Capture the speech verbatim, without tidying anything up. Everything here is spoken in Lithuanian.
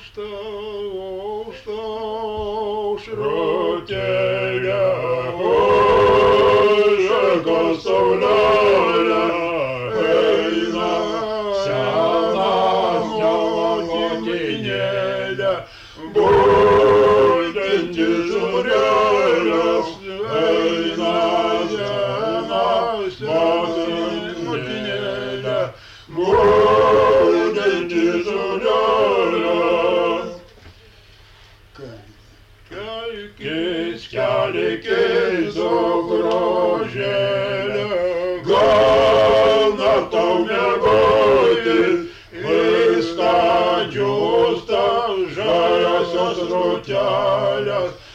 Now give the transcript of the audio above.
aušta, aušta, aušrutėlė, užžega saulelė, eina sena motinėlė, budinti žurėlės, eina sena motinėlė, budinti žurėlės. Kelkis, kelkis, grožėlė, gana tau miegoti, viską džiūsta žaliosios rūtelės.